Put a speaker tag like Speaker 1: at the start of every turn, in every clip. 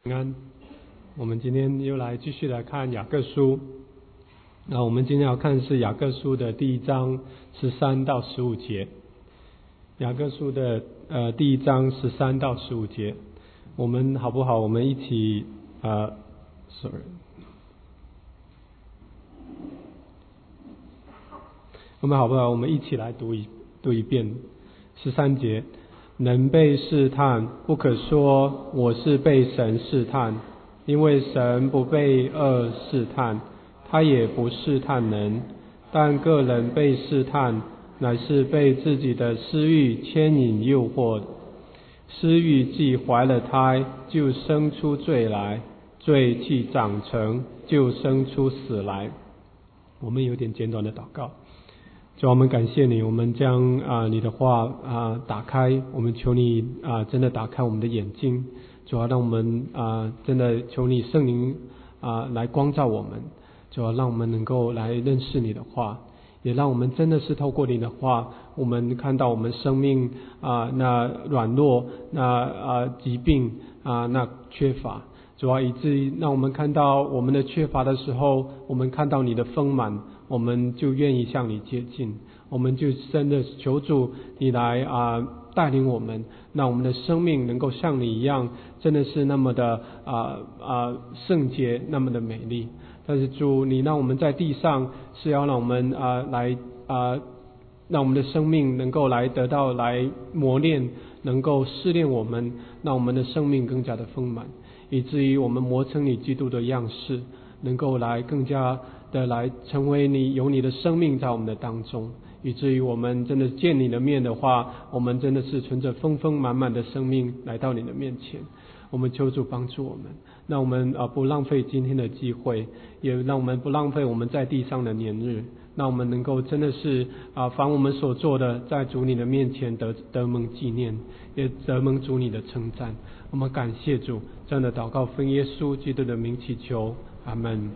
Speaker 1: 平安，我们今天又来继续来看雅各书。那我们今天要看是雅各书的第1章13到15节。雅各书的第1章13到15节，我们好不好？我们一起我们好不好？我们一起来读一遍。13节。能被试探，不可说我是被神试探，因为神不被恶试探，他也不试探人。但个人被试探，乃是被自己的私欲牵引诱惑。私欲既怀了胎，就生出罪来；罪既长成，就生出死来。我们有点简短的祷告。主，我们感谢你，我们将你的话打开，我们求你真的打开我们的眼睛，主要让我们真的求你圣灵来光照我们，主要让我们能够来认识你的话，也让我们真的是透过你的话，我们看到我们生命那软弱，那疾病那缺乏，主要以至于让我们看到我们的缺乏的时候，我们看到你的丰满，我们就愿意向你接近，我们就真的求主你来带领我们，让我们的生命能够像你一样，真的是那么的圣洁，那么的美丽。但是主，你让我们在地上是要让我们让我们的生命能够来得到来磨练，能够试炼我们，让我们的生命更加的丰满，以至于我们磨成你基督的样式，能够来更加的来成为你，有你的生命在我们的当中，以至于我们真的见你的面的话，我们真的是存着丰丰满满的生命来到你的面前。我们求主帮助我们，让我们不浪费今天的机会，也让我们不浪费我们在地上的年日，让我们能够真的是凡我们所做的，在主你的面前得蒙纪念，也得蒙主你的称赞。我们感谢主，这样的祷告奉耶稣基督的名祈求，阿们。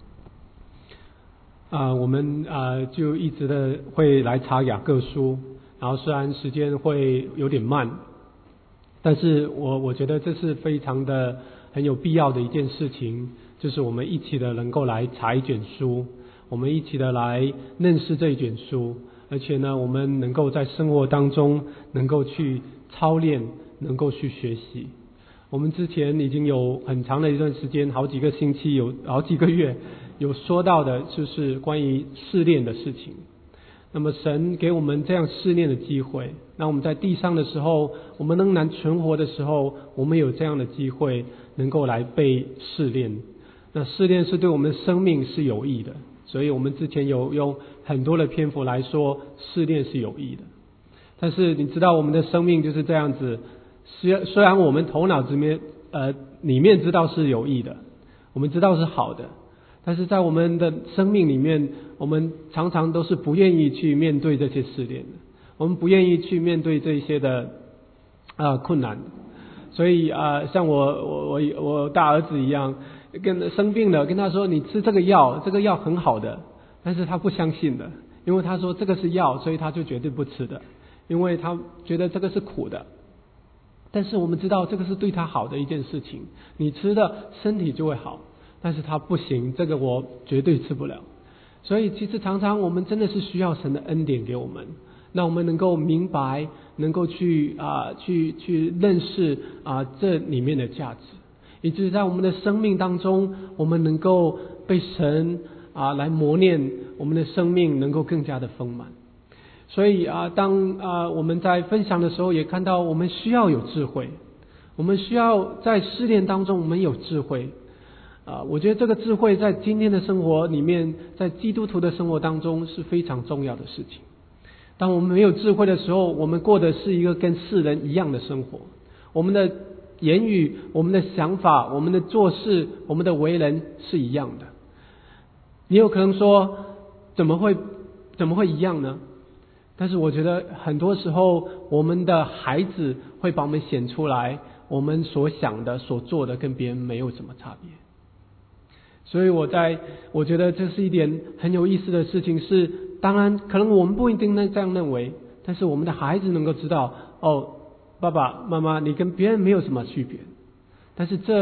Speaker 1: 我们就一直的会来查雅各书，然后虽然时间会有点慢，但是我觉得这是非常的很有必要的一件事情，就是我们一起的能够来查一卷书，我们一起的来认识这一卷书，而且呢，我们能够在生活当中能够去操练，能够去学习。我们之前已经有很长的一段时间，好几个星期，有好几个月，有说到的就是关于试炼的事情。那么神给我们这样试炼的机会，让我们在地上的时候，我们仍然存活的时候，我们有这样的机会能够来被试炼。那试炼是对我们的生命是有益的，所以我们之前有用很多的篇幅来说试炼是有益的。但是你知道我们的生命就是这样子，虽然我们头脑里面知道是有益的，我们知道是好的，但是在我们的生命里面，我们常常都是不愿意去面对这些试炼的，我们不愿意去面对这些的困难。所以像我大儿子一样，生病了，跟他说你吃这个药很好的，但是他不相信的，因为他说这个是药，所以他就绝对不吃的，因为他觉得这个是苦的。但是我们知道这个是对他好的一件事情，你吃的身体就会好，但是他不行，这个我绝对吃不了。所以其实常常我们真的是需要神的恩典给我们，让我们能够明白，能够去认识这里面的价值，以至于在我们的生命当中，我们能够被神来磨练，我们的生命能够更加的丰满。所以当我们在分享的时候，也看到我们需要有智慧，我们需要在试炼当中我们有智慧。我觉得这个智慧在今天的生活里面，在基督徒的生活当中是非常重要的事情。当我们没有智慧的时候，我们过的是一个跟世人一样的生活，我们的言语，我们的想法，我们的做事，我们的为人是一样的。你有可能说怎么会一样呢？但是我觉得很多时候我们的孩子会把我们显出来，我们所想的所做的跟别人没有什么差别。所以我觉得这是一点很有意思的事情，是当然可能我们不一定能这样认为，但是我们的孩子能够知道，爸爸妈妈你跟别人没有什么区别。但是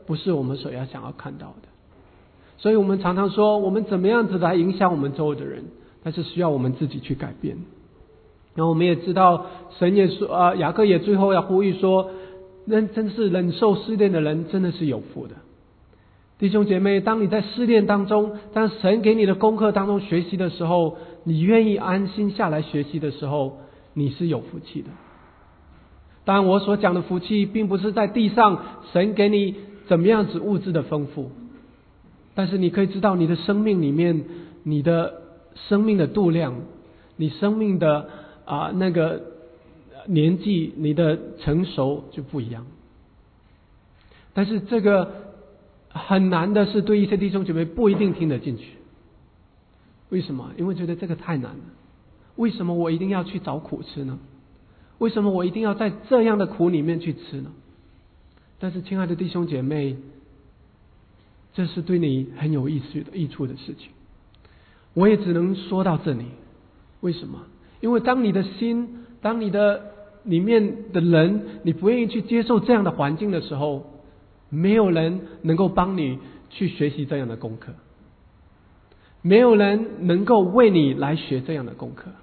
Speaker 1: 不是我们所想要看到的。所以我们常常说，我们怎么样子来影响我们周围的人，但是需要我们自己去改变。然后我们也知道，神也说雅各也最后要呼吁说，真是忍受试炼的人真的是有福的。弟兄姐妹，当你在试炼当中，当神给你的功课当中学习的时候，你愿意安心下来学习的时候，你是有福气的。当然我所讲的福气并不是在地上神给你怎么样子物质的丰富，但是你可以知道你的生命里面，你的生命的度量，你生命的那个年纪，你的成熟就不一样。但是这个很难的是，对一些弟兄姐妹不一定听得进去。为什么？因为觉得这个太难了。为什么我一定要去找苦吃呢？为什么我一定要在这样的苦里面去吃呢？但是亲爱的弟兄姐妹，这是对你很有益处的事情。我也只能说到这里。为什么？因为当你的心，当你的里面的人，你不愿意去接受这样的环境的时候，没有人能够帮你去学习这样的功课，没有人能够为你来学这样的功课，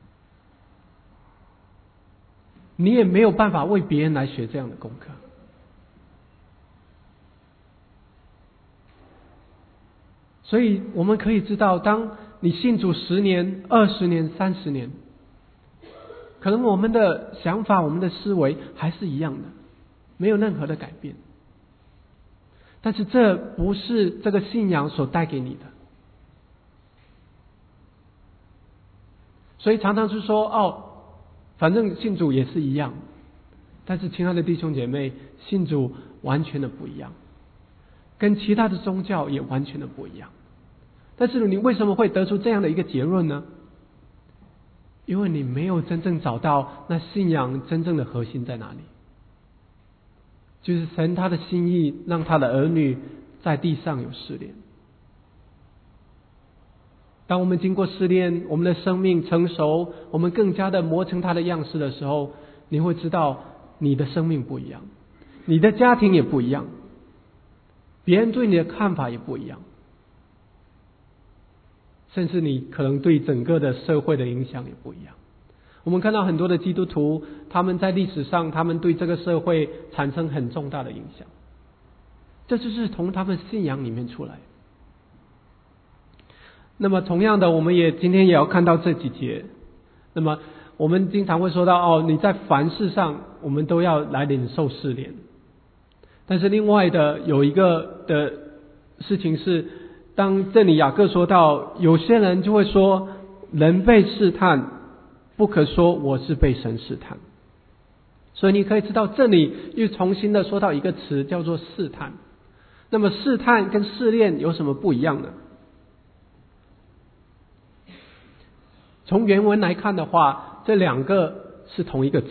Speaker 1: 你也没有办法为别人来学这样的功课。所以我们可以知道，当你信主10年、20年、30年，可能我们的想法、我们的思维还是一样的，没有任何的改变。但是这不是这个信仰所带给你的。所以常常是说，反正信主也是一样。但是亲爱的弟兄姐妹，信主完全的不一样，跟其他的宗教也完全的不一样。但是你为什么会得出这样的一个结论呢？因为你没有真正找到那信仰真正的核心在哪里。就是神他的心意，让他的儿女在地上有试炼。当我们经过试炼，我们的生命成熟，我们更加的磨成他的样式的时候，你会知道你的生命不一样，你的家庭也不一样，别人对你的看法也不一样，甚至你可能对整个的社会的影响也不一样。我们看到很多的基督徒，他们在历史上，他们对这个社会产生很重大的影响，这就是从他们信仰里面出来。那么同样的，我们今天也要看到这几节。那么我们经常会说到，你在凡事上我们都要来领受试炼。但是另外的有一个的事情是，当这里雅各说到，有些人就会说，人被试探，不可说我是被神试探。所以你可以知道，这里又重新的说到一个词，叫做试探。那么试探跟试炼有什么不一样呢？从原文来看的话，这两个是同一个词，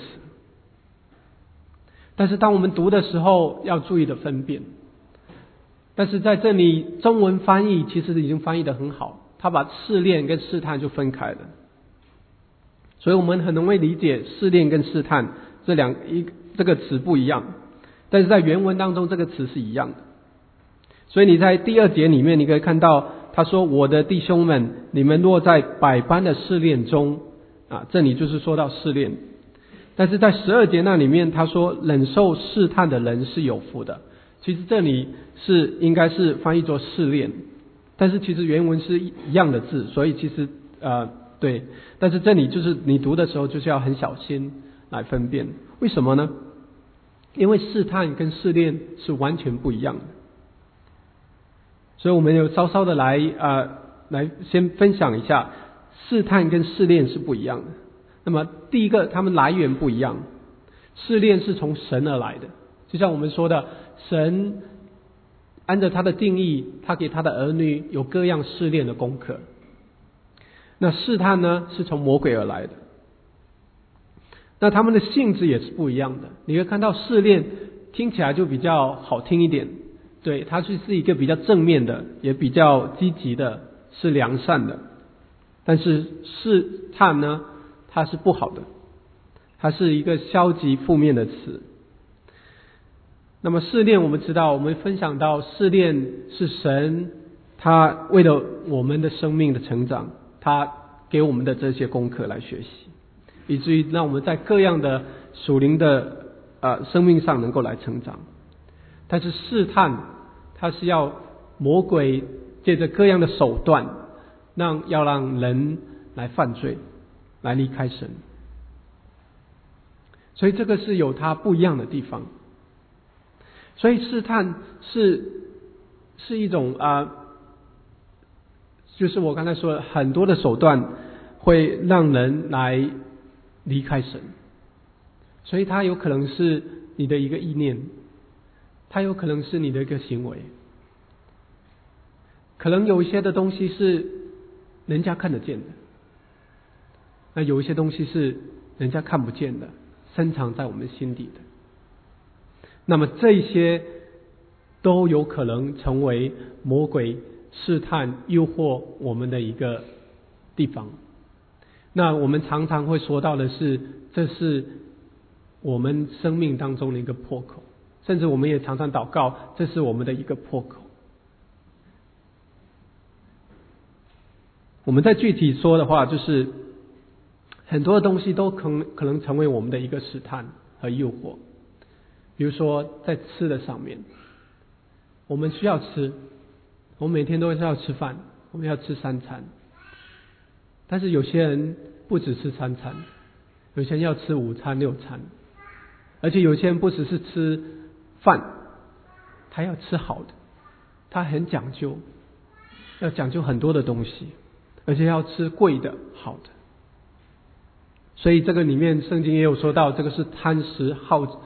Speaker 1: 但是当我们读的时候要注意的分辨。但是在这里中文翻译其实已经翻译得很好，他把试炼跟试探就分开了。所以我们很容易理解试炼跟试探这个词不一样，但是在原文当中这个词是一样的。所以你在第2节里面你可以看到，他说，我的弟兄们，你们落在百般的试炼中，这里就是说到试炼。但是在12节那里面他说，忍受试探的人是有福的。其实这里应该是翻译作试炼，但是其实原文是一样的字，所以其实对，但是这里就是你读的时候就是要很小心来分辨。为什么呢？因为试探跟试炼是完全不一样的。所以我们有稍稍的来先分享一下，试探跟试炼是不一样的。那么第一个，他们来源不一样。试炼是从神而来的，就像我们说的，神按照他的定义，他给他的儿女有各样试炼的功课。那试探呢，是从魔鬼而来的。那他们的性质也是不一样的。你会看到试炼听起来就比较好听一点，对，它是一个比较正面的，也比较积极的，是良善的。但是试探呢，它是不好的，它是一个消极负面的词。 那么试炼，我们知道，我们分享到试炼是神他为了我们的生命的成长，他给我们的这些功课来学习，以至于让我们在各样的属灵的生命上能够来成长。但是试探，它是要魔鬼借着各样的手段，要让人来犯罪，来离开神。所以这个是有它不一样的地方。所以试探是一种就是我刚才说的很多的手段会让人来离开神。所以它有可能是你的一个意念，它有可能是你的一个行为，可能有一些的东西是人家看得见的，那有一些东西是人家看不见的，深藏在我们心底的。那么这些都有可能成为魔鬼试探诱惑我们的一个地方。那我们常常会说到的是，这是我们生命当中的一个破口，甚至我们也常常祷告，这是我们的一个破口。我们再具体说的话，就是很多的东西都可能成为我们的一个试探和诱惑。比如说在吃的上面，我们需要吃，我们每天都要吃饭，我们要吃3餐。但是有些人不只吃3餐，有些人要吃5餐6餐，而且有些人不只是吃饭，他要吃好的，他很讲究，要讲究很多的东西，而且要吃贵的好的。所以这个里面圣经也有说到，这个是贪食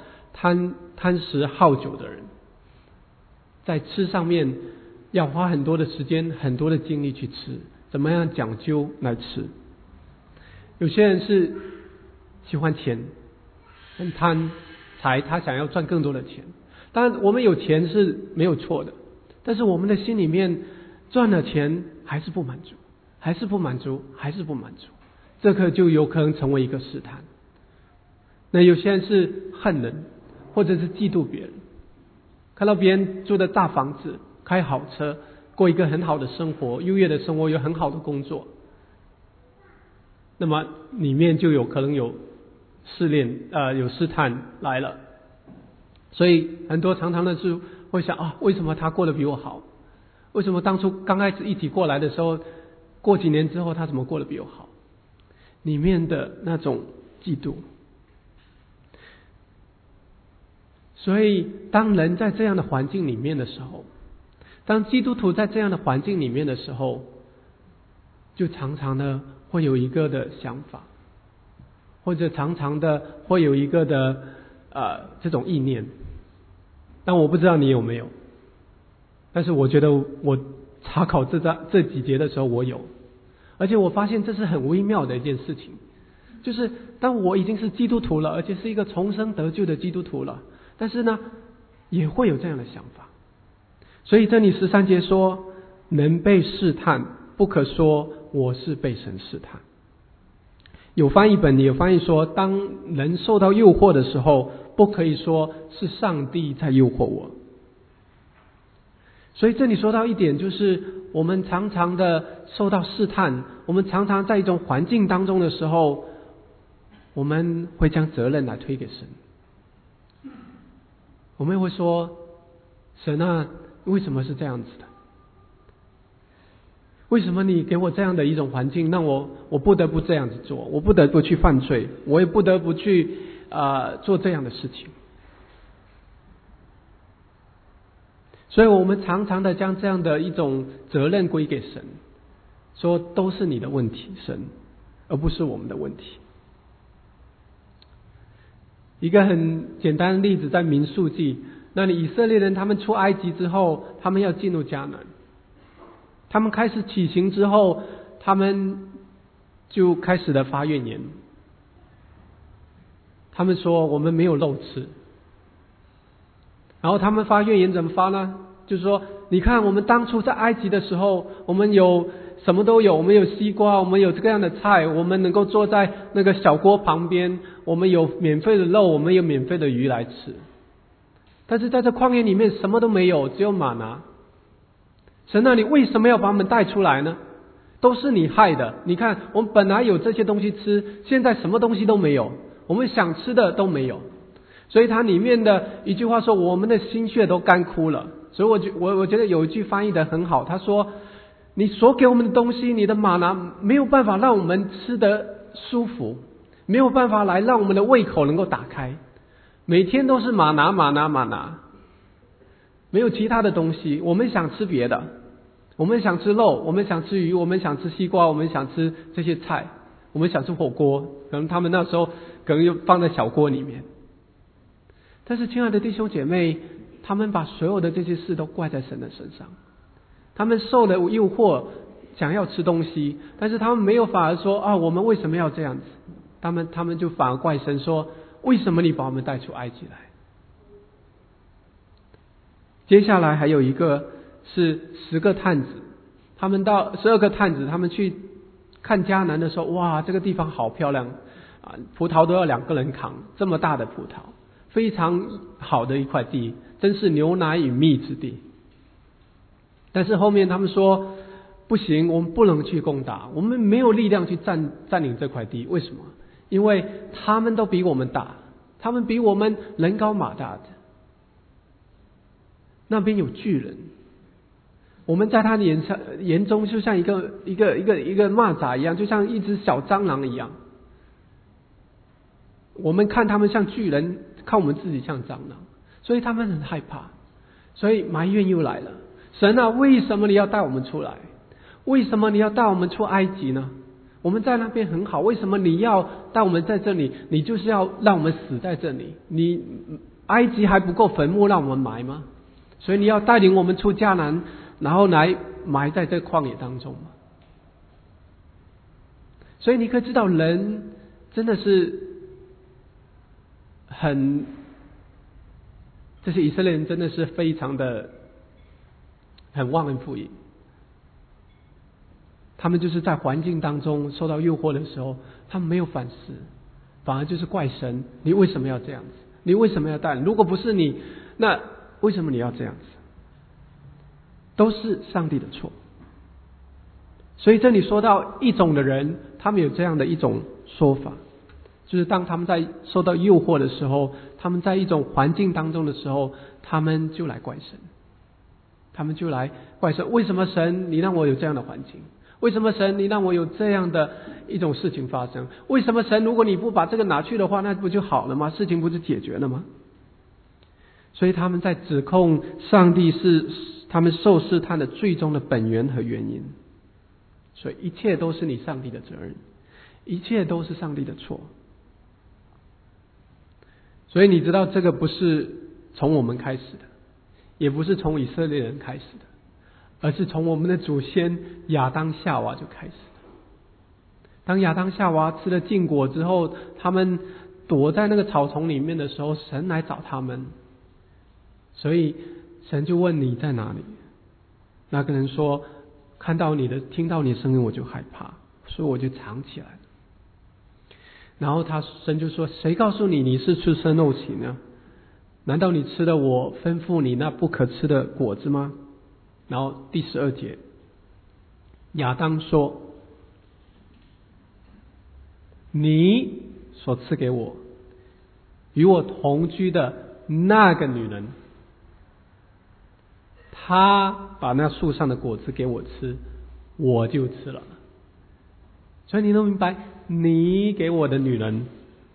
Speaker 1: 好酒的人，在吃上面要花很多的时间很多的精力去吃，怎么样讲究来吃。有些人是喜欢钱，很贪财，他想要赚更多的钱。当然我们有钱是没有错的，但是我们的心里面赚了钱还是不满足，还是不满足，这个就有可能成为一个试探。那有些人是恨人，或者是嫉妒别人，看到别人住的大房子，开好车，过一个很好的生活，优越的生活，有很好的工作，那么里面就有可能有有试探来了。所以很多常常的是会想为什么他过得比我好？为什么当初刚开始一起过来的时候，过几年之后他怎么过得比我好？里面的那种嫉妒。所以当人在这样的环境里面的时候，当基督徒在这样的环境里面的时候，就常常的会有一个的想法，或者常常的会有一个的这种意念。但我不知道你有没有，但是我觉得我查考这几节的时候我有，而且我发现这是很微妙的一件事情，就是当我已经是基督徒了，而且是一个重生得救的基督徒了，但是呢也会有这样的想法。所以这里13节说，能被试探不可说我是被神试探。有翻译本也有翻译说，当人受到诱惑的时候，不可以说是上帝在诱惑我。所以这里说到一点，就是我们常常的受到试探，我们常常在一种环境当中的时候，我们会将责任来推给神。我们会说，神啊，为什么是这样子的？为什么你给我这样的一种环境，让我不得不这样子做，我不得不去犯罪，我也不得不去做这样的事情。所以我们常常的将这样的一种责任归给神，说都是你的问题，神，而不是我们的问题。一个很简单的例子，在民数记，那里以色列人他们出埃及之后，他们要进入迦南，他们开始起行之后，他们就开始了发怨言。他们说我们没有肉吃，然后他们发怨言怎么发呢？就是说，你看我们当初在埃及的时候，我们有什么都有，我们有西瓜，我们有这个样的菜，我们能够坐在那个小锅旁边，我们有免费的肉，我们有免费的鱼来吃。 但是在这旷野里面什么都没有，只有玛拿。神啊，你为什么要把我们带出来呢？都是你害的。你看我们本来有这些东西吃，现在什么东西都没有，我们想吃的都没有。所以它里面的一句话说，我们的心血都干枯了。所以我觉得有一句翻译的很好，他说你所给我们的东西，你的玛拿没有办法让我们吃得舒服，没有办法来让我们的胃口能够打开，每天都是玛拿，没有其他的东西。我们想吃别的，我们想吃肉，我们想吃鱼，我们想吃西瓜，我们想吃这些菜，我们想吃火锅，可能他们那时候可能又放在小锅里面。但是亲爱的弟兄姐妹，他们把所有的这些事都怪在神的身上，他们受了诱惑想要吃东西，但是他们没有反而说啊，我们为什么要这样子？他们就反而怪神说，为什么你把我们带出埃及来？接下来还有一个是10个探子，他们到12个探子，他们去看迦南的时候，哇，这个地方好漂亮啊，葡萄都要2个人扛，这么大的葡萄，非常好的一块地，真是牛奶与蜜之地。但是后面他们说不行，我们不能去攻打，我们没有力量去占领这块地。为什么？因为他们都比我们大，他们比我们人高马大的，那边有巨人，我们在他眼中就像一个蚂蚱一样，就像一只小蟑螂一样。我们看他们像巨人，看我们自己像蟑螂，所以他们很害怕，所以埋怨又来了。神啊，为什么你要带我们出来？为什么你要带我们出埃及呢？我们在那边很好，为什么你要带我们在这里？你就是要让我们死在这里？你埃及还不够坟墓让我们埋吗？所以你要带领我们出迦南，然后来埋在这旷野当中吗？所以你可以知道，人真的是这些以色列人真的是非常的很忘恩负义。他们就是在环境当中受到诱惑的时候，他们没有反思，反而就是怪神，你为什么要这样子？你为什么要带领？如果不是你，那为什么你要这样子？都是上帝的错。所以这里说到一种的人，他们有这样的一种说法，就是当他们在受到诱惑的时候，他们在一种环境当中的时候，他们就来怪神，他们就来怪神，为什么神你让我有这样的环境？为什么神你让我有这样的一种事情发生？为什么神如果你不把这个拿去的话，那不就好了吗？事情不是解决了吗？所以他们在指控上帝是他们受试探的最终的本源和原因。所以一切都是你上帝的责任，一切都是上帝的错。所以你知道这个不是从我们开始的，也不是从以色列人开始的，而是从我们的祖先亚当夏娃就开始的。当亚当夏娃吃了禁果之后，他们躲在那个草丛里面的时候，神来找他们，所以神就问你在哪里？那个人说，看到你的听到你的声音我就害怕，所以我就藏起来了。然后神就说，谁告诉你你是吃生肉体呢？难道你吃了我吩咐你那不可吃的果子吗？然后第12节，亚当说，你所赐给我与我同居的那个女人，她把那树上的果子给我吃，我就吃了。所以你能明白，你给我的女人，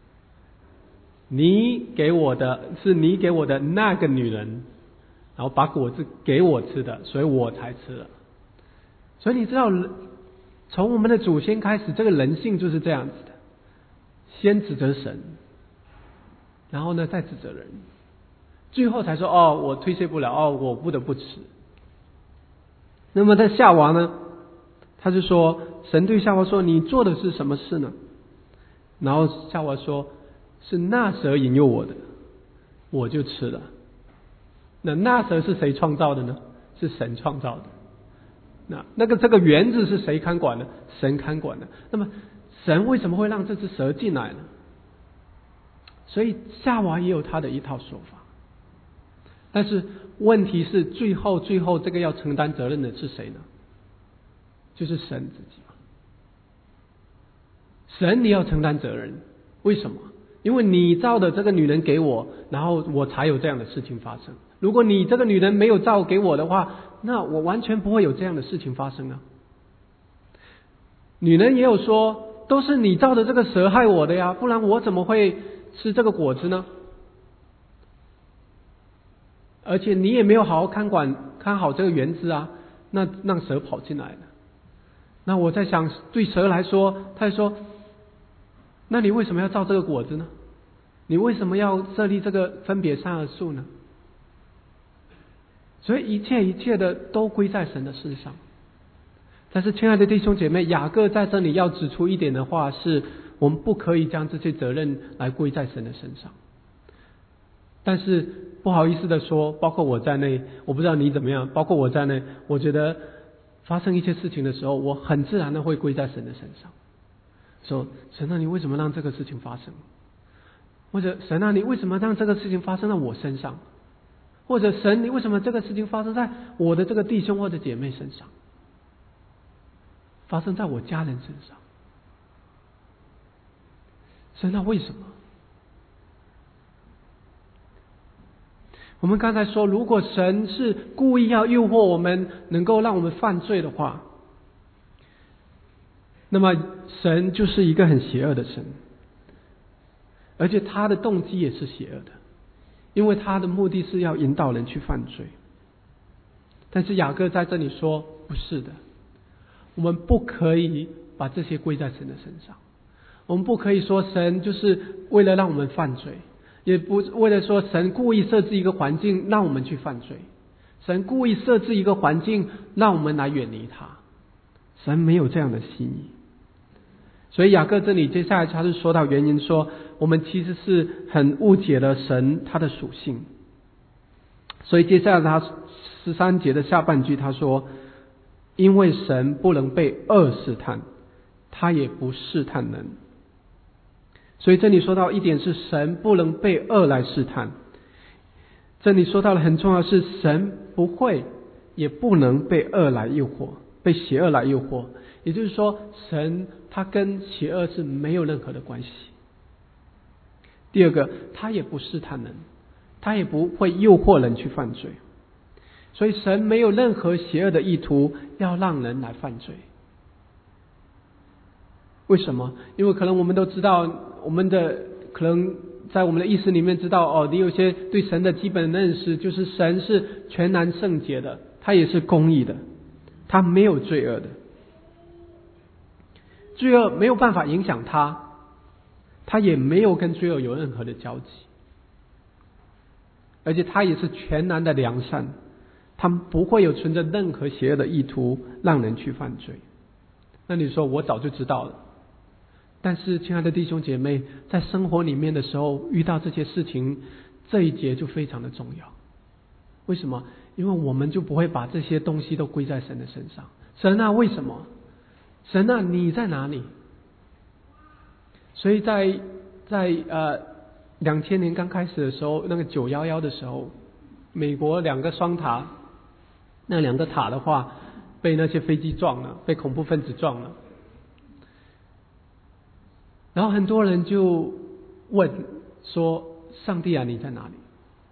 Speaker 1: 你给我的那个女人，然后把果子给我吃的，所以我才吃了。所以你知道，从我们的祖先开始，这个人性就是这样子的，先指责神，然后呢再指责人，最后才说哦，我推卸不了，哦，我不得不吃。那么在夏娃呢，他就说，神对夏娃说，你做的是什么事呢？然后夏娃说，是那蛇引诱我的，我就吃了。那蛇是谁创造的呢？是神创造的。这个园子是谁看管的？神看管的。那么神为什么会让这只蛇进来呢？所以夏娃也有他的一套说法。 但是问题是最后这个要承担责任的是谁呢？就是神自己嘛。神你要承担责任，为什么？因为你造的这个女人给我，然后我才有这样的事情发生。如果你这个女人没有造给我的话，那我完全不会有这样的事情发生啊。女人也有说，都是你造的这个蛇害我的呀，不然我怎么会吃这个果子呢？而且你也没有好好看好这个园子啊，那让蛇跑进来了。那我在想，对蛇来说，他说，那你为什么要造这个果子呢？你为什么要设立这个分别善恶树呢？所以一切的都归在神的身上。但是亲爱的弟兄姐妹，雅各在这里要指出一点的话是，我们不可以将这些责任来归在神的身上。但是不好意思的说，包括我在内，我不知道你怎么样，包括我在内，我觉得发生一些事情的时候，我很自然的会归在神的身上，说神啊，你为什么让这个事情发生？或者神啊，你为什么让这个事情发生在我身上？或者神，你为什么这个事情发生在我的这个弟兄或者姐妹身上？发生在我家人身上？神啊，为什么？我们刚才说，如果神是故意要诱惑我们，能够让我们犯罪的话，那么神就是一个很邪恶的神，而且他的动机也是邪恶的，因为他的目的是要引导人去犯罪。但是雅各在这里说，不是的，我们不可以把这些归在神的身上，我们不可以说神就是为了让我们犯罪，也不为了说神故意设置一个环境让我们去犯罪，神故意设置一个环境让我们来远离他，神没有这样的心意。所以雅各这里接下来他是说到原因，说我们其实是很误解了神他的属性。所以接下来他13节的下半句他说，因为神不能被恶试探，他也不试探人。所以这里说到一点是神不能被恶来试探，这里说到了很重要的是神不会也不能被恶来诱惑，被邪恶来诱惑。也就是说神他跟邪恶是没有任何的关系。第二个，他也不试探人，他也不会诱惑人去犯罪。所以神没有任何邪恶的意图要让人来犯罪。为什么？因为可能我们都知道，我们的可能在我们的意识里面知道，你有些对神的基本认识，就是神是全然圣洁的，他也是公义的，他没有罪恶的，罪恶没有办法影响他，他也没有跟罪恶有任何的交集，而且他也是全然的良善，他不会有存着任何邪恶的意图让人去犯罪。那你说我早就知道了，但是亲爱的弟兄姐妹，在生活里面的时候遇到这些事情，这一节就非常的重要。为什么？因为我们就不会把这些东西都归在神的身上。神啊，为什么？神啊，你在哪里？所以在2000年刚开始的时候，那个911的时候，美国2个双塔，那2个塔的话被那些飞机撞了，被恐怖分子撞了。然后很多人就问说，上帝啊，你在哪里？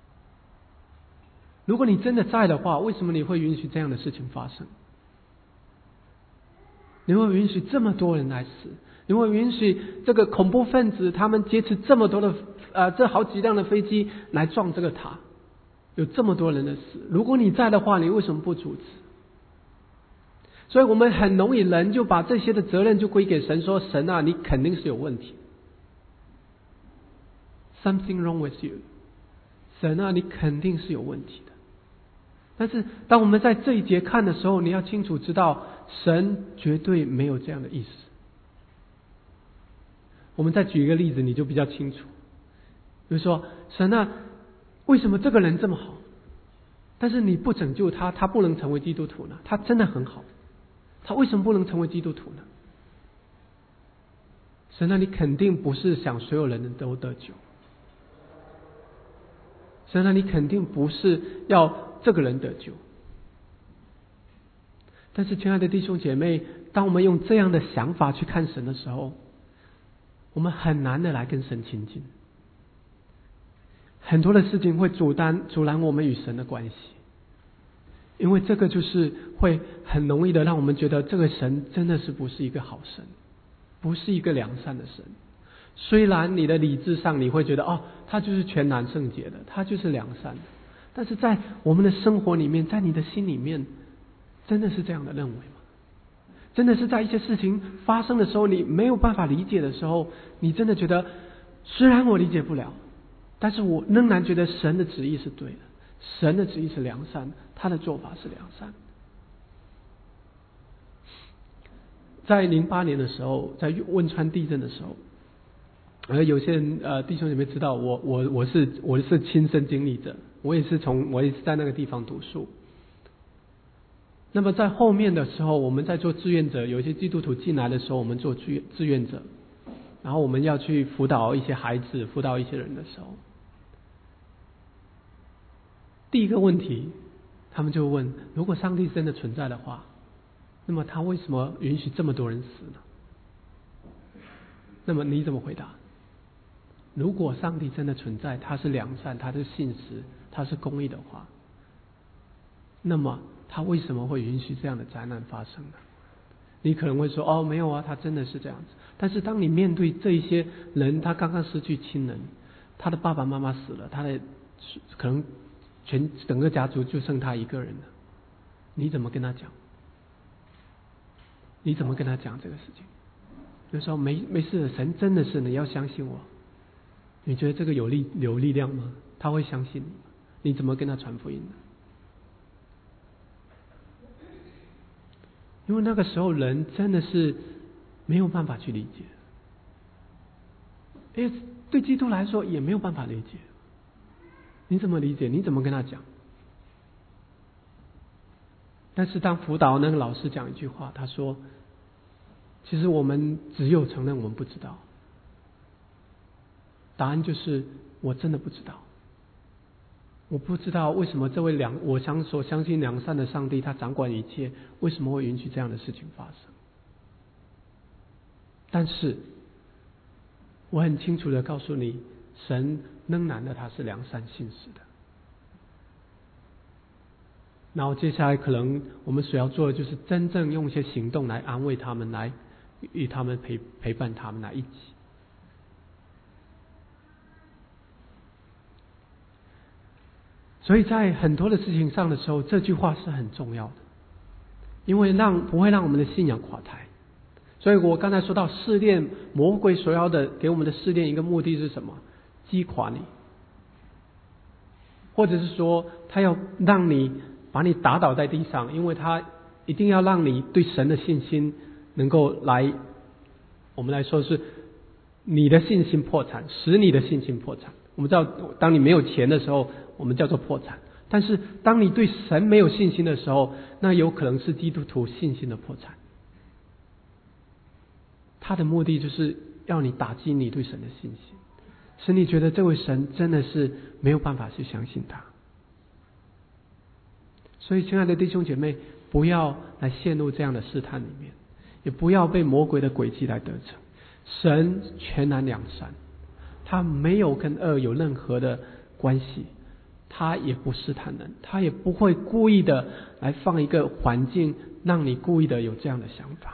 Speaker 1: 如果你真的在的话，为什么你会允许这样的事情发生？你会允许这么多人来死？你会允许这个恐怖分子他们劫持这么多的这好几辆的飞机来撞这个塔，有这么多人的死？如果你在的话，你为什么不阻止？所以我们很容易人就把这些的责任就归给神，说神啊，你肯定是有问题 ，something wrong with you， 神啊，你肯定是有问题的。但是当我们在这一节看的时候，你要清楚知道，神绝对没有这样的意思。我们再举一个例子，你就比较清楚。比如说，神啊，为什么这个人这么好，但是你不拯救他，他不能成为基督徒呢？他真的很好，他为什么不能成为基督徒呢？神啊，你肯定不是想所有人都得救。 神啊，你肯定不是要这个人得救。但是亲爱的弟兄姐妹，当我们用这样的想法去看神的时候，我们很难的来跟神亲近，很多的事情会阻拦我们与神的关系，因为这个就是会很容易的让我们觉得这个神真的是不是一个好神，不是一个良善的神。虽然你的理智上你会觉得他就是全然圣洁的，他就是良善的，但是在我们的生活里面，在你的心里面，真的是这样的认为吗？真的是在一些事情发生的时候，你没有办法理解的时候，你真的觉得虽然我理解不了，但是我仍然觉得神的旨意是对的，神的旨意是良善，他的做法是良善。在08年的时候，在汶川地震的时候，有些人弟兄姐妹知道我是亲身经历者，我也是在那个地方读书。那么在后面的时候，我们在做志愿者，有一些基督徒进来的时候，我们做志愿者，然后我们要去辅导一些孩子，辅导一些人的时候，第一个问题，他们就问：如果上帝真的存在的话，那么他为什么允许这么多人死呢？那么你怎么回答？如果上帝真的存在，他是良善，他是信实，他是公义的话，那么他为什么会允许这样的灾难发生呢？你可能会说没有啊，他真的是这样子。但是当你面对这一些人，他刚刚失去亲人，他的爸爸妈妈死了，他的可能整个家族就剩他一个人了，你怎么跟他讲？你怎么跟他讲这个事情？就说没事的，神真的是，你要相信我。你觉得这个有力量吗？他会相信你吗？你怎么跟他传福音呢？因为那个时候人真的是没有办法去理解，因为对基督来说也没有办法理解。你怎么理解？你怎么跟他讲？但是当辅导那个老师讲一句话，他说：其实我们只有承认我们不知道。答案就是我真的不知道。我不知道为什么这位我所相信良善的上帝，他掌管一切，为什么会允许这样的事情发生？但是我很清楚的告诉你，神仍然的他是良善信实的。然后接下来可能我们所要做的就是真正用一些行动来安慰他们，来与他们陪伴他们来一起。所以在很多的事情上的时候，这句话是很重要的，因为不会让我们的信仰垮台。所以我刚才说到试炼，魔鬼所要的给我们的试炼一个目的是什么？击垮你，或者是说他要让你把你打倒在地上，因为他一定要让你对神的信心能够我们来说是你的信心破产，使你的信心破产。我们知道当你没有钱的时候，我们叫做破产，但是当你对神没有信心的时候，那有可能是基督徒信心的破产。他的目的就是要你打击你对神的信心，使你觉得这位神真的是没有办法去相信他。所以亲爱的弟兄姐妹，不要来陷入这样的试探里面，也不要被魔鬼的诡计来得逞。神全然良善，他没有跟恶有任何的关系，他也不试探人，他也不会故意的来放一个环境让你故意的有这样的想法。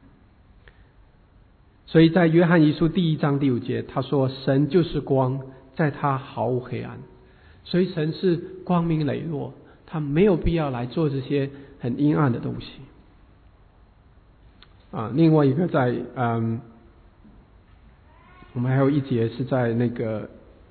Speaker 1: 所以在约翰一书第1章第5节，他说神就是光，在他毫无黑暗。所以神是光明磊落，他没有必要来做这些很阴暗的东西。另外一个我们还有一节是在那个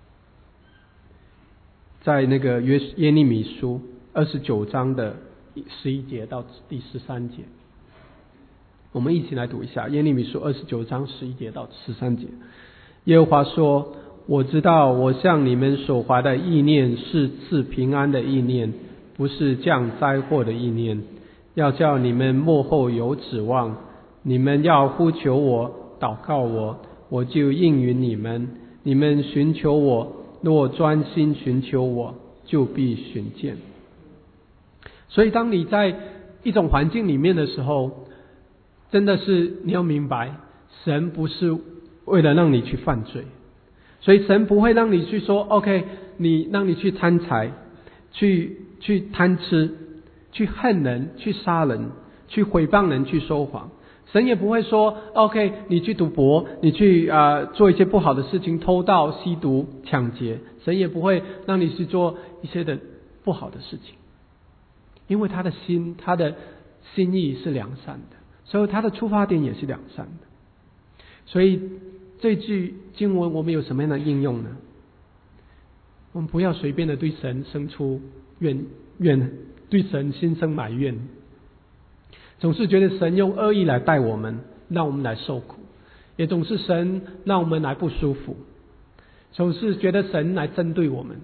Speaker 1: 耶利米书29章的11节到第13节，我们一起来读一下耶利米书29章11节到13节。耶和华说：我知道我向你们所怀的意念是赐平安的意念，不是降灾祸的意念，要叫你们末后有指望。你们要呼求我，祷告我，我就应允你们。你们寻求我， 若专心寻求我，就必寻见。所以当你在一种环境里面的时候，真的是你要明白，神不是为了让你去犯罪，所以神不会让你去说 OK， 让你去贪财，去贪吃，去恨人，去杀人，去毁谤人，去说谎。神也不会说 OK， 你去赌博，你去做一些不好的事情，偷盗、吸毒、抢劫。神也不会让你去做一些的不好的事情，因为他的心意是良善的，所以他的出发点也是良善的。所以这句经文我们有什么样的应用呢？我们不要随便的对神生出怨，对神心生埋怨，总是觉得神用恶意来待我们，让我们来受苦，也总是神让我们来不舒服，总是觉得神来针对我们。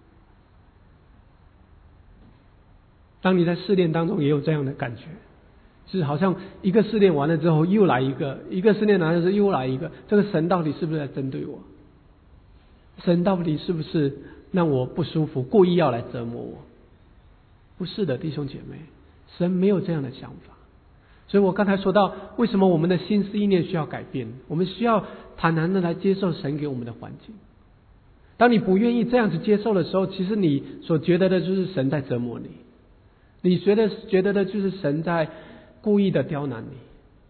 Speaker 1: 当你在试炼当中也有这样的感觉，是好像一个试炼完了之后又来一个，一个试炼完了之后又来一个，这个神到底是不是在针对我？神到底是不是让我不舒服，故意要来折磨我？不是的，弟兄姐妹，神没有这样的想法。所以我刚才说到，为什么我们的心思意念需要改变，我们需要坦然的来接受神给我们的环境。当你不愿意这样子接受的时候，其实你所觉得的就是神在折磨你，你觉得的就是神在故意的刁难你。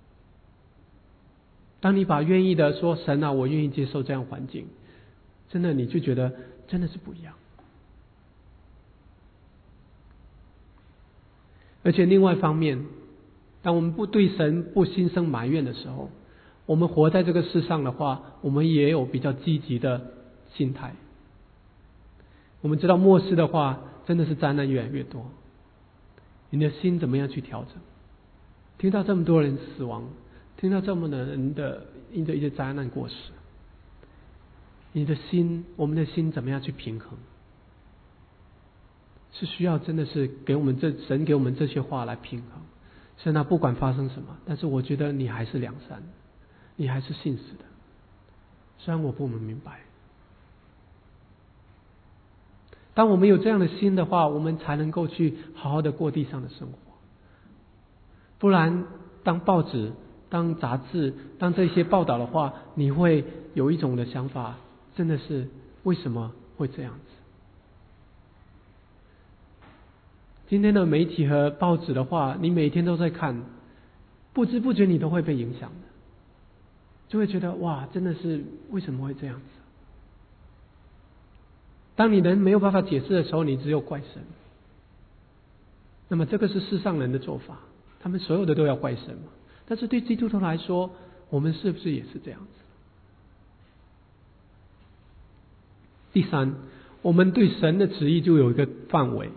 Speaker 1: 当你把愿意的说神啊，我愿意接受这样环境，真的你就觉得真的是不一样。而且另外一方面，当我们不对神不心生埋怨的时候，我们活在这个世上的话，我们也有比较积极的心态。我们知道末世的话，真的是灾难越来越多，你的心怎么样去调整？听到这么多人死亡，听到这么多人的因着一些灾难过世，你的心，我们的心怎么样去平衡？是需要真的是神给我们这些话来平衡。神啊，不管发生什么，但是我觉得你还是良善，你还是信实的，虽然我不明白。当我们有这样的心的话，我们才能够去好好的过地上的生活。不然当报纸、当杂志、当这些报道的话，你会有一种的想法，真的是为什么会这样子？今天的媒体和报纸的话，你每天都在看，不知不觉你都会被影响的，就会觉得哇，真的是为什么会这样子？当你人没有办法解释的时候，你只有怪神。那么这个是世上人的做法，他们所有的都要怪神嘛。但是对基督徒来说，我们是不是也是这样子？第三，我们对神的旨意就有一个范围。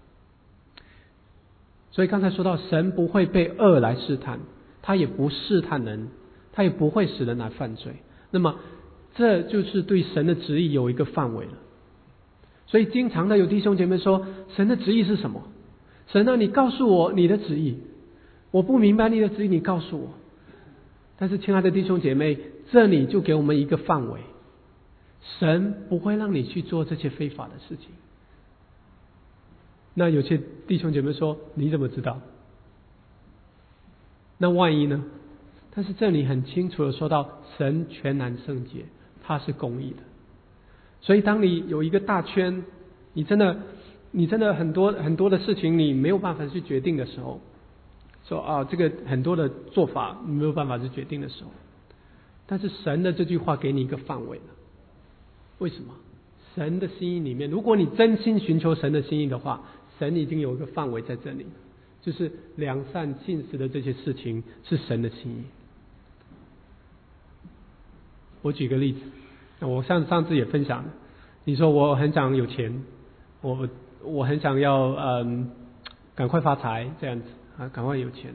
Speaker 1: 所以刚才说到，神不会被恶来试探，他也不试探人，他也不会使人来犯罪。那么这就是对神的旨意有一个范围了。所以经常的有弟兄姐妹说，神的旨意是什么？神啊，你告诉我你的旨意，我不明白你的旨意，你告诉我。但是亲爱的弟兄姐妹，这里就给我们一个范围，神不会让你去做这些非法的事情。那有些弟兄姐妹说，你怎么知道？那万一呢？但是这里很清楚的说到，神全然圣洁，他是公义的。所以当你有一个大圈，你真的很多的事情你没有办法去决定的时候，说啊，这个很多的做法你没有办法去决定的时候，但是神的这句话给你一个范围了。为什么？神的心意里面，如果你真心寻求神的心意的话，神已经有一个范围在这里，就是良善信实的这些事情是神的心意。我举个例子，我上次也分享，你说我很想有钱，我很想要赶快发财这样子啊，赶快有钱。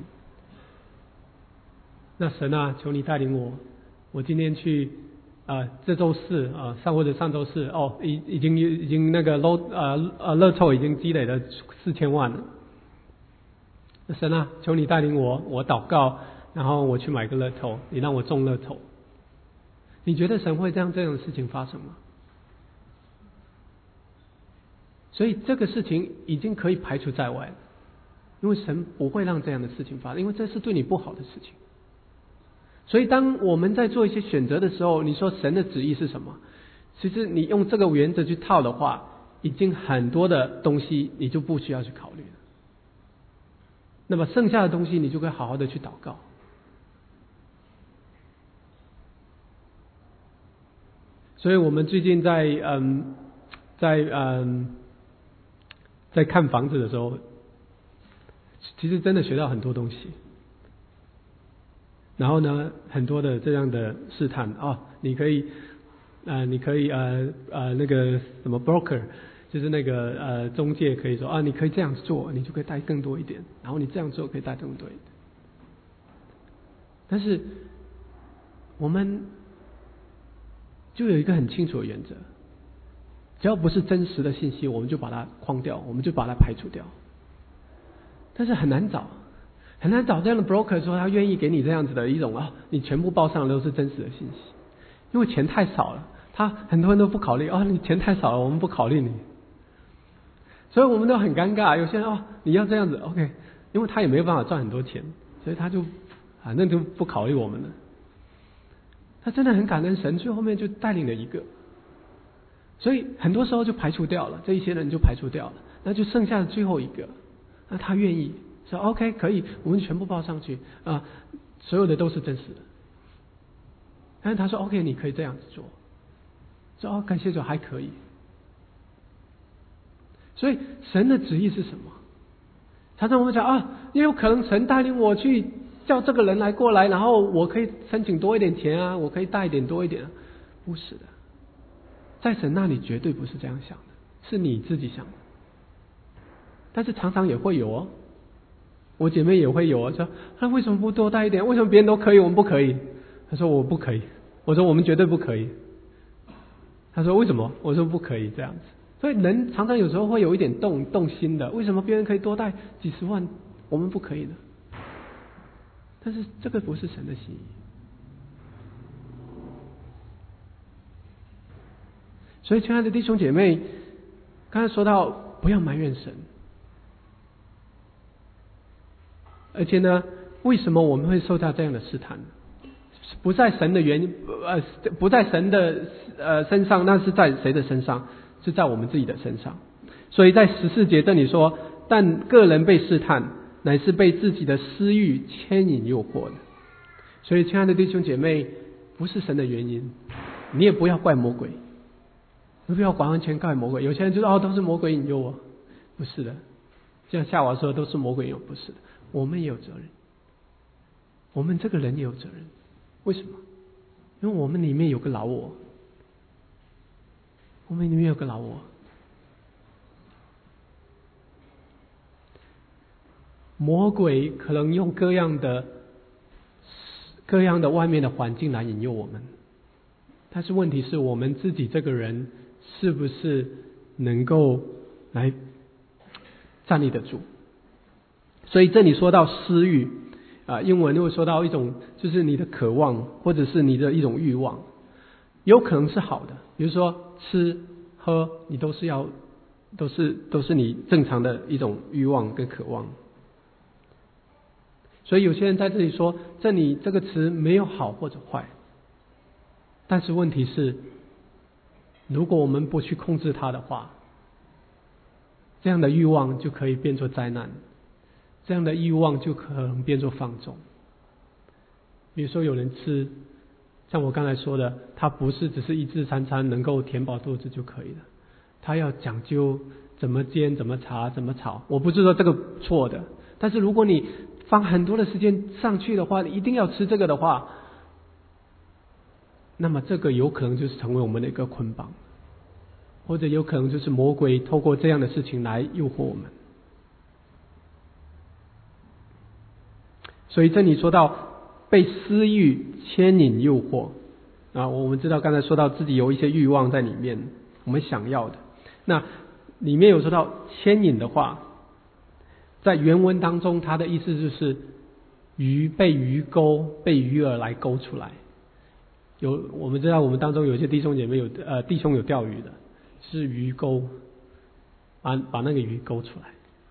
Speaker 1: 那神啊，求你带领我今天去这周四或者上周四已经那个乐透已经积累了4000万了。那神啊，求你带领我祷告，然后我去买个乐透，你让我中乐透。你觉得神会这样的事情发生吗？ 所以这个事情已经可以排除在外了，因为神不会让这样的事情发生，因为这是对你不好的事情。所以当我们在做一些选择的时候，你说神的旨意是什么？其实你用这个原则去套的话，已经很多的东西你就不需要去考虑了。那么剩下的东西你就可以好好的去祷告。所以我们最近在看房子的时候，其实真的学到很多东西。然后呢，很多的这样的试探你可以那个什么 broker， 就是那个中介可以说你可以这样做，你就可以带更多一点，然后你这样做可以带更多一点。但是我们就有一个很清楚的原则，只要不是真实的信息，我们就把它框掉，我们就把它排除掉。但是很难找这样的 broker 说他愿意给你这样子的一种你全部报上的都是真实的信息，因为钱太少了，很多人都不考虑你钱太少了，我们不考虑你，所以我们都很尴尬。有些人你要这样子 OK， 因为他也没有办法赚很多钱，所以他就反正就不考虑我们了。他真的很感恩神，最后面就带领了一个，所以很多时候就排除掉了，这一些人就排除掉了，那就剩下的最后一个，那他愿意说 OK 可以，我们全部报上去所有的都是真实的。但是他说 OK 你可以这样子做，说感谢主还可以。所以神的旨意是什么？常常我们讲也有可能神带领我去叫这个人来过来，然后我可以申请多一点钱我可以带一点多一点不是的，在神那里绝对不是这样想的，是你自己想的。但是常常也会有我姐妹也会有说他为什么不多带一点？为什么别人都可以我们不可以？她说我不可以。我说我们绝对不可以。她说为什么？我说不可以这样子。所以人常常有时候会有一点动心的，为什么别人可以多带几十万，我们不可以呢？但是这个不是神的心意。所以亲爱的弟兄姐妹，刚才说到不要埋怨神，而且呢，为什么我们会受到这样的试探？不在神的原因，不在神的身上，那是在谁的身上？是在我们自己的身上。所以在14节这里说，但个人被试探，乃是被自己的私欲牵引诱惑的。所以亲爱的弟兄姐妹，不是神的原因，你也不要怪魔鬼，你不要完全怪魔鬼。有些人就说都是魔鬼引诱我，不是的。像夏娃说都是魔鬼引诱，不是的，我们也有责任，我们这个人也有责任。为什么？因为我们里面有个老我，我们里面有个老我。魔鬼可能用各样的外面的环境来引诱我们，但是问题是我们自己这个人是不是能够来站立得住？所以这里说到私欲英文就会说到一种就是你的渴望或者是你的一种欲望，有可能是好的，比如说吃喝你都是你正常的一种欲望跟渴望。所以有些人在这里说这里这个词没有好或者坏，但是问题是如果我们不去控制它的话，这样的欲望就可以变作灾难，这样的欲望就可能变作放纵。比如说有人吃，像我刚才说的，他不是只是一日三餐能够填饱肚子就可以了，他要讲究怎么煎怎么炸怎么炒。我不是说这个错的，但是如果你放很多的时间上去的话，你一定要吃这个的话，那么这个有可能就是成为我们的一个捆绑，或者有可能就是魔鬼透过这样的事情来诱惑我们。所以这里说到被私欲牵引诱惑我们知道刚才说到自己有一些欲望在里面，我们想要的，那里面有说到牵引的话，在原文当中它的意思就是被鱼钩被鱼饵来勾出来。我们知道我们当中有些弟兄姐妹弟兄有钓鱼的，是鱼钩。 把那个鱼勾出来。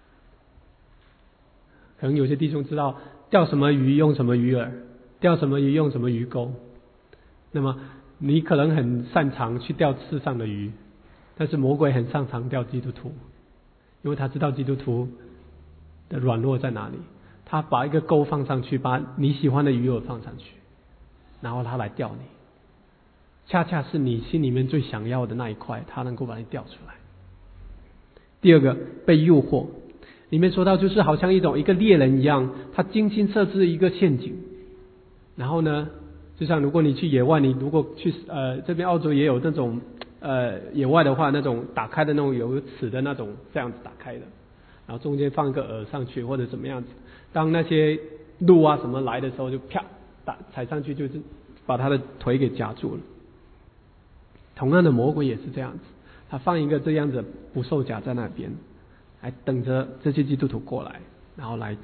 Speaker 1: 可能有些弟兄知道钓什么鱼用什么鱼饵，钓什么鱼用什么鱼钩。那么你可能很擅长去钓世上的鱼，但是魔鬼很擅长钓基督徒，因为他知道基督徒的软弱在哪里。他把一个钩放上去，把你喜欢的鱼饵放上去，然后他来钓你，恰恰是你心里面最想要的那一块，他能够把你钓出来。第二个，被诱惑，里面说到就是好像一个猎人一样，他精心设置一个陷阱，然后呢，就像如果你去野外，你如果去这边澳洲也有那种野外的话，那种打开的那种有齿的那种，这样子打开的，然后中间放一个饵上去或者怎么样子，当那些鹿啊什么来的时候，就啪踩上去，就是把他的腿给夹住了。同样的，魔鬼也是这样子，他放一个这样子捕兽夹在那边，来等着这些基督徒过来，然后来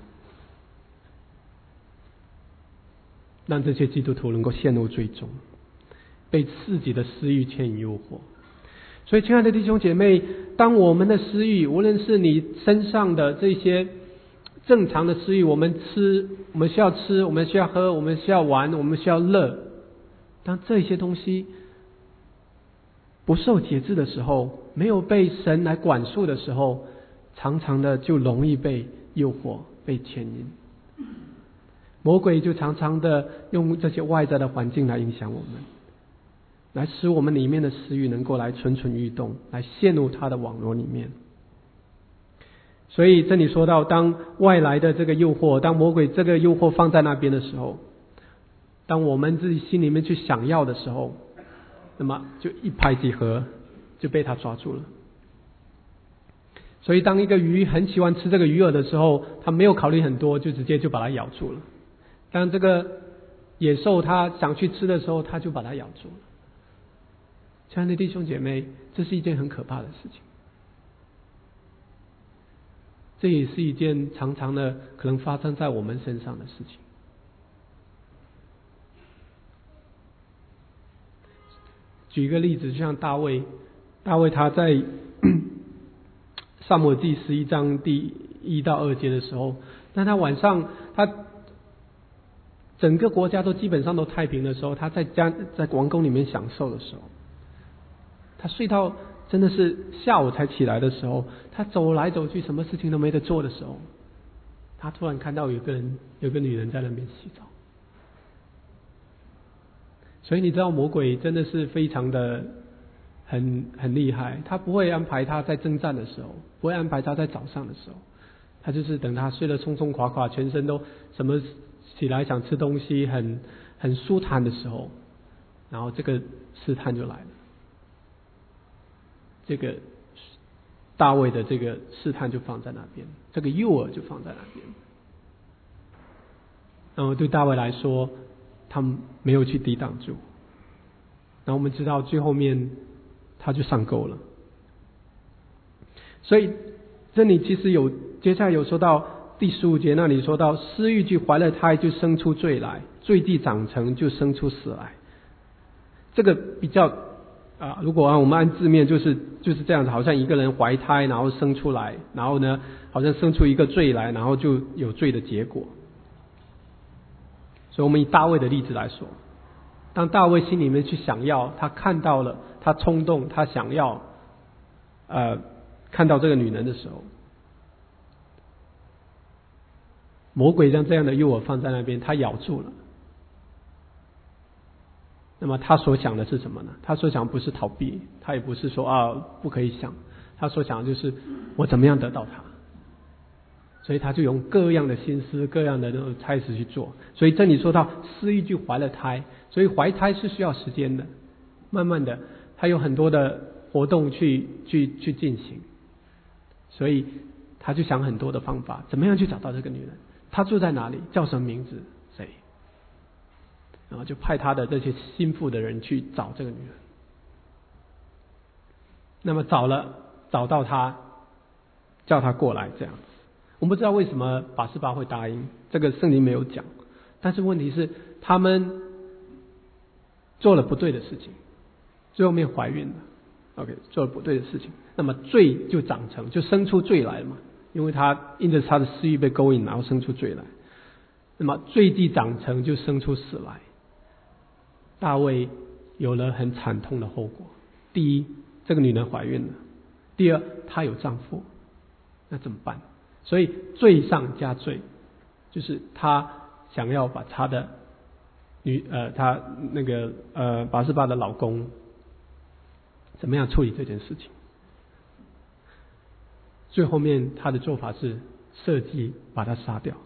Speaker 1: 让这些基督徒能够陷入最终，被自己的私欲牵引诱惑。所以亲爱的弟兄姐妹，当我们的私欲，无论是你身上的这些正常的私欲，我们需要吃，我们需要喝，我们需要玩，我们需要乐，当这些东西不受节制的时候，没有被神来管束的时候，常常的就容易被诱惑，被牵引。魔鬼就常常的用这些外在的环境来影响我们，来使我们里面的私欲能够来蠢蠢欲动，来陷入他的网络里面。所以这里说到，当外来的这个诱惑，当魔鬼这个诱惑放在那边的时候，当我们自己心里面去想要的时候，那么就一拍即合，就被他抓住了。所以当一个鱼很喜欢吃这个鱼饵的时候，他没有考虑很多，就直接就把它咬住了。当这个野兽他想去吃的时候，他就把它咬住了。亲爱的弟兄姐妹，这是一件很可怕的事情。这也是一件常常的可能发生在我们身上的事情。举一个例子，就像大卫他在撒母耳记11章第1到2节的时候，当他晚上整个国家都基本上都太平的时候，他在王宫里面享受的时候，他睡到真的是下午才起来的时候，他走来走去，什么事情都没得做的时候，他突然看到有个女人在那边洗澡。所以你知道魔鬼真的是非常的很厉害，他不会安排他在征战的时候，不会安排他在早上的时候，他就是等他睡得松松垮垮，全身都什么起来想吃东西很舒坦的时候，然后这个试探就来了，这个大卫的这个试探就放在那边，这个诱饵就放在那边。然后对大卫来说，他没有去抵挡住，然后我们知道最后面他就上钩了。所以这里其实接下来有说到第15节那里说到，私欲既怀了胎，就生出罪来，罪既长成，就生出死来。这个比较如果我们按字面就是这样子，好像一个人怀胎然后生出来，然后呢好像生出一个罪来，然后就有罪的结果。所以我们以大卫的例子来说，当大卫心里面去想要，他看到了，他冲动，他想要看到这个女人的时候，魔鬼将这样的诱饵放在那边，他咬住了。那么他所想的是什么呢？他所想不是逃避，他也不是说不可以想，他所想的就是我怎么样得到他。所以他就用各样的心思，各样的差事去做。所以这里说到私欲就怀了胎，所以怀胎是需要时间的，慢慢的他有很多的活动去进行，所以他就想很多的方法，怎么样去找到这个女人，她住在哪里，叫什么名字，谁，然后就派他的这些心腹的人去找这个女人。那么找到她，叫她过来，这样子。我们不知道为什么拔示巴会答应，这个圣经没有讲，但是问题是他们做了不对的事情，最后面怀孕了。OK， 做了不对的事情， 那么罪就长成，就生出罪来了嘛，因为他因着他的私欲被勾引，然后生出罪来。那么罪既长成，就生出死来。大卫有了很惨痛的后果。第一，这个女人怀孕了；第二，她有丈夫，那怎么办？所以罪上加罪，就是他想要把他的他那个拔示巴的老公怎么样处理这件事情。最后面他的做法是设计把他杀掉。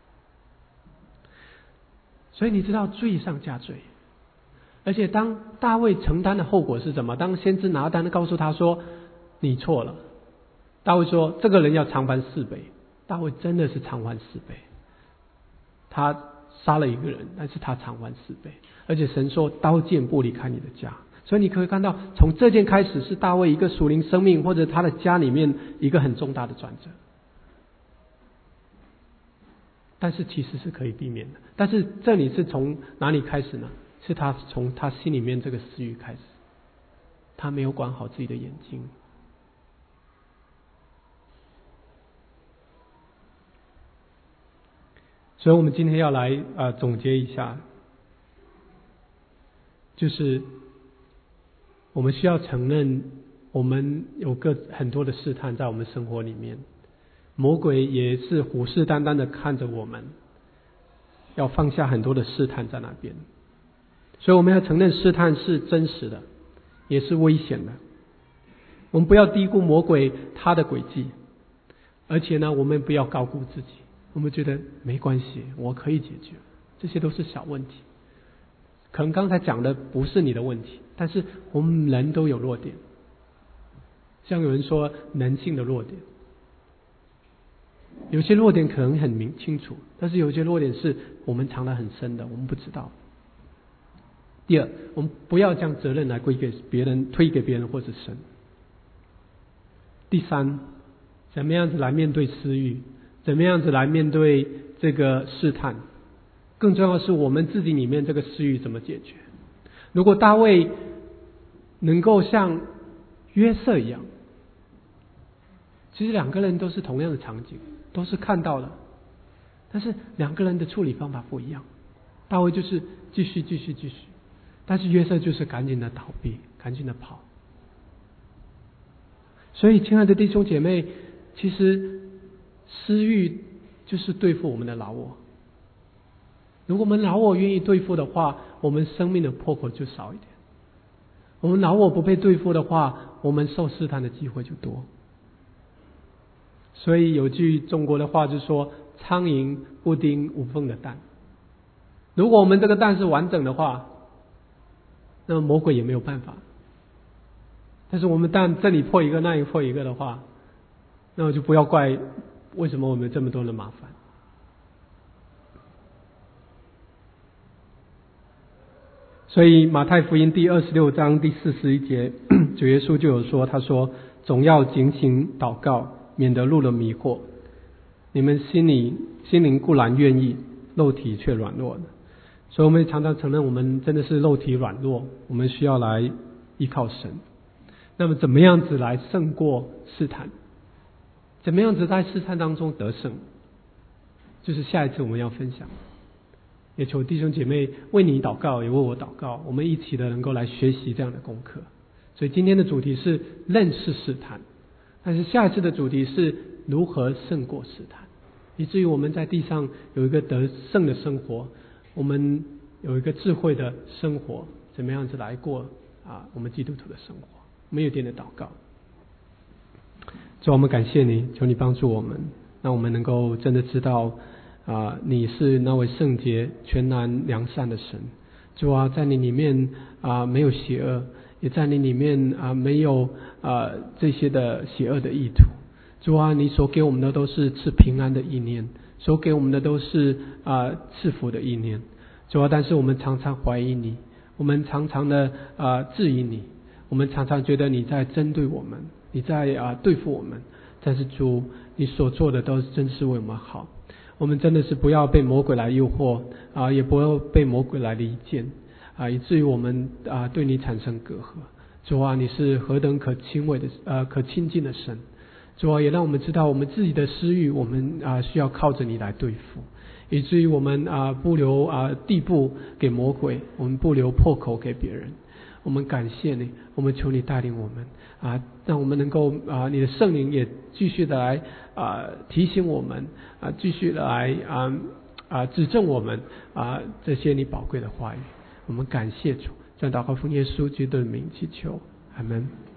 Speaker 1: 所以你知道罪上加罪，而且当大卫承担的后果是什么？当先知拿单告诉他说你错了，大卫说这个人要偿还4倍。大卫真的是偿还4倍，他杀了一个人，但是他偿还4倍，而且神说刀剑不离开你的家。所以你可以看到，从这件开始是大卫一个属灵生命或者他的家里面一个很重大的转折。但是其实是可以避免的。但是这里是从哪里开始呢？是他从他心里面这个私欲开始，他没有管好自己的眼睛。所以我们今天要来总结一下，就是我们需要承认我们有很多的试探在我们生活里面，魔鬼也是虎视眈眈的看着我们，要放下很多的试探在那边。所以我们要承认试探是真实的，也是危险的。我们不要低估魔鬼他的诡计，而且呢，我们不要高估自己。我们觉得没关系，我可以解决，这些都是小问题。可能刚才讲的不是你的问题，但是我们人都有弱点，像有人说人性的弱点，有些弱点可能很清楚，但是有些弱点是我们藏得很深的，我们不知道。第二，我们不要将责任来推给别人或者神。第三，怎么样子来面对私欲，怎么样子来面对这个试探，更重要的是我们自己里面这个私欲怎么解决。如果大卫能够像约瑟一样，其实两个人都是同样的场景，都是看到了，但是两个人的处理方法不一样。大卫就是继续，但是约瑟就是赶紧的逃避，赶紧的跑。所以亲爱的弟兄姐妹，其实私欲就是对付我们的老我。如果我们老我愿意对付的话，我们生命的破口就少一点。我们老我不被对付的话，我们受试探的机会就多。所以有句中国的话就说，苍蝇不叮无缝的蛋。如果我们这个蛋是完整的话，那么魔鬼也没有办法。但是我们蛋这里破一个那里破一个的话，那我就不要怪为什么我们有这么多的麻烦。所以马太福音第26章第41节，主耶稣就有说，他说总要警醒祷告，免得入了迷惑。你们心灵固然愿意，肉体却软弱的。所以我们常常承认我们真的是肉体软弱，我们需要来依靠神。那么怎么样子来胜过试探？怎么样子在试探当中得胜？就是下一次我们要分享。也求弟兄姐妹为你祷告，也为我祷告，我们一起的能够来学习这样的功课。所以今天的主题是认识试探，但是下一次的主题是如何胜过试探，以至于我们在地上有一个得胜的生活，我们有一个智慧的生活，怎么样子来过我们基督徒的生活。我们有点的祷告。主，我们感谢你，求你帮助我们，让我们能够真的知道你是那位圣洁全然良善的神。主啊，在你里面没有邪恶，也在你里面没有这些的邪恶的意图。主啊，你所给我们的都是赐平安的意念，所给我们的都是赐福的意念。主啊，但是我们常常怀疑你，我们常常的质疑你，我们常常觉得你在针对我们，你在对付我们。但是主，你所做的都是真是为我们好。我们真的是不要被魔鬼来诱惑也不要被魔鬼来离间以至于我们对你产生隔阂。 主啊，你是何等可亲伟的可亲近的神。主啊，也让我们知道我们自己的私欲，我们需要靠着你来对付，以至于我们不留地步给魔鬼，我们不留破口给别人。我们感谢你，我们求你带领我们让我们能够你的圣灵也继续的来提醒我们继续的来指正我们这些你宝贵的话语。我们感谢主，这样祷告奉耶稣基督的名祈求，阿们。